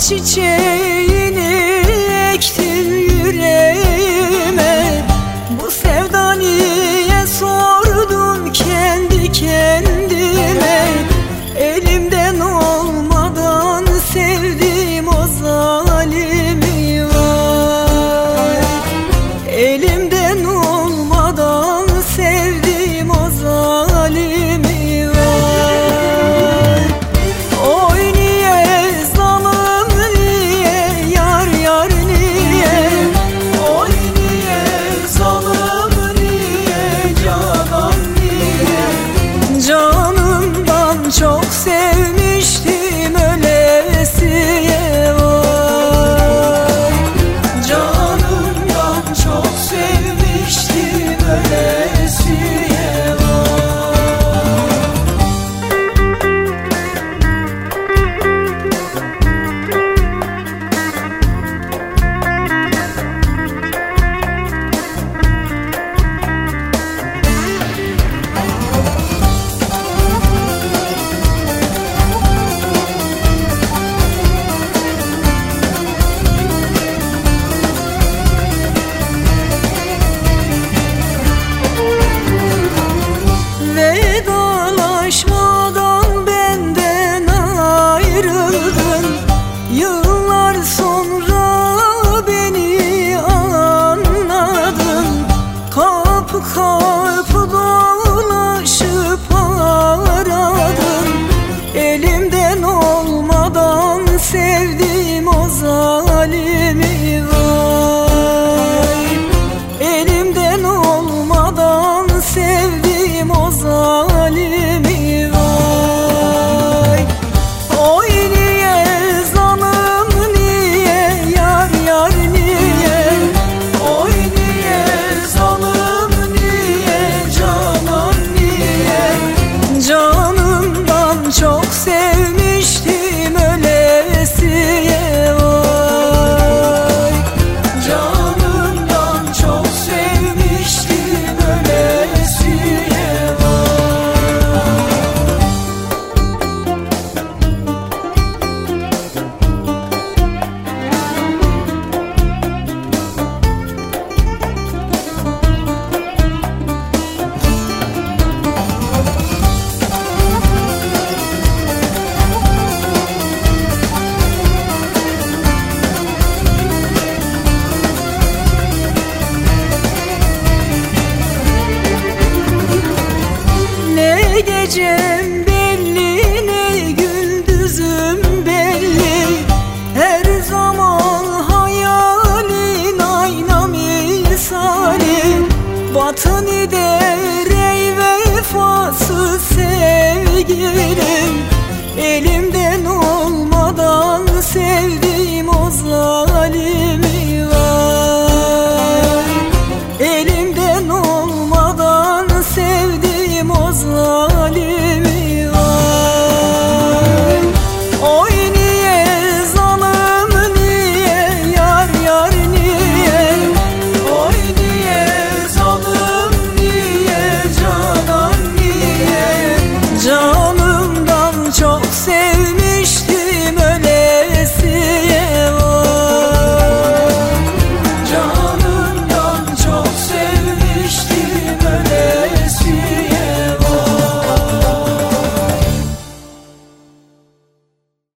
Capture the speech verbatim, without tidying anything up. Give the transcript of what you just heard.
çiçeğini ektin yüreğime. Bu sevda niye sordum kendi kendime. Elimden olmadan sevdim o zalimi var. Elimden olmadan sevdim o zalimi var. Oy niye zalim niye yar yar niye. Oy niye zalim niye canan niye. Canımdan çok sevmiştim ölesiye var. Canımdan çok sevmiştim ölesiye var. Vedalaşmadan benden ayrıldın. Yıllar sonra beni anladın. Kapı kapı dolaşıp aradın. Elimden olmadan sevdim o zalimi vay. Elimden olmadan sevdim o zalimi vay. Oy niye zalim niye yar yar niye. Oy niye zalim niye canan niye. Canımdan çok sevmiştim ölesiye vay. Canımdan çok sevmiştim ölesiye vay. Ne gece